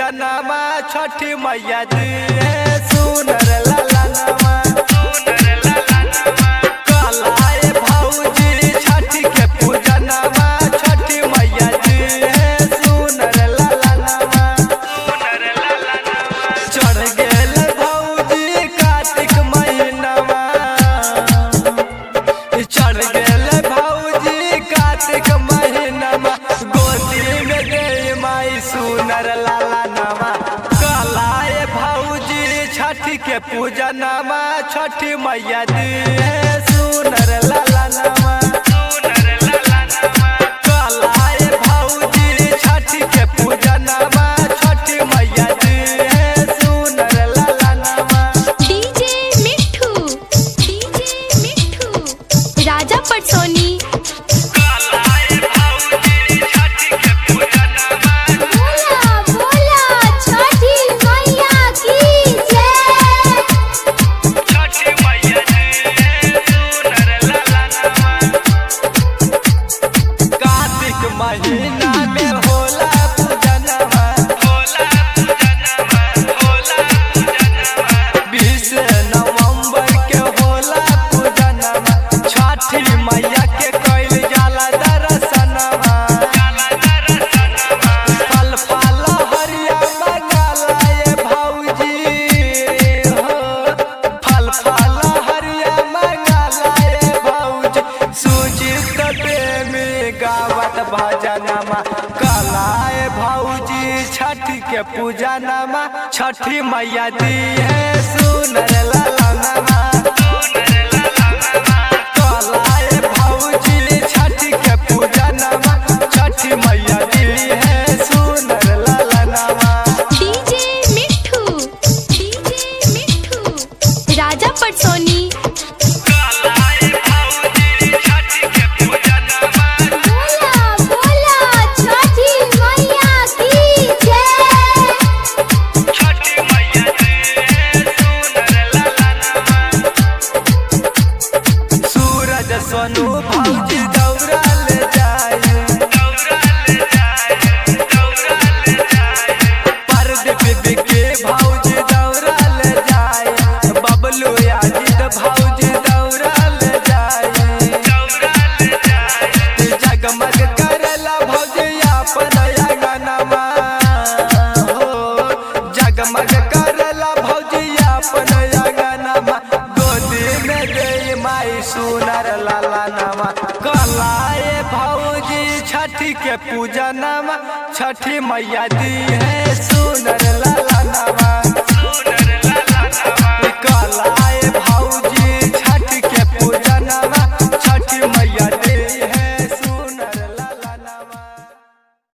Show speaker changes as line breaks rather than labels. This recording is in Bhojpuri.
पूजनमा छठी मैया दी है सुनर लाला नमा। कलाए भौजी छठी के पूजनमा छठी मैया दी है सुनर लाला नमा। चढ़ गेल भौजी कार्तिक महीनमा, चढ़ गेल भौजी कार्तिक महीनमा, गोदी में दे माई सुनर लाला नमा। कलाए भौजी छठी के पूजनमा छठी मैया दी है सुनर लाला नमा। कलाए भौजी छठी के पूजनमा छठी मैया दी है सुनर लाला नमा।
डीजे मिठू राजा पटसोनी।
महीना में होला पूजनमा, 20 नवंबर के होला पूजनमा, छठी मैया के कइल जाला दर्शनमा। फल फल हरिया मंगलाए भौजी हो, फल फल हरिया मंगलाए भौजी, सुजीत प्रेमी गावत भजनमा। कलाए भौजी छठी के पूजनमा छठी मैया दी है सुनर लाला नमा। कलाए भौजी छठी के पूजनमा छठी मैया दी है सुनर लाला नमा।
डीजे मिठू राजा पटसोनी।
सोनू भौजी दौड़ा ले जाए, परदीप बिके भौजी दौड़ा ले जाए, बबलू याजिद भौजी दौड़ा ले जाए। जगमग करला भौजी अपन अंगनमा हो, जगमग करला भौजी अपन अंगनमा, गोदी में दे माई सुनर लाला नमा। कलाए भौजी छठी के पूजनमा छठी मैया दी है सुनर लाला नमा।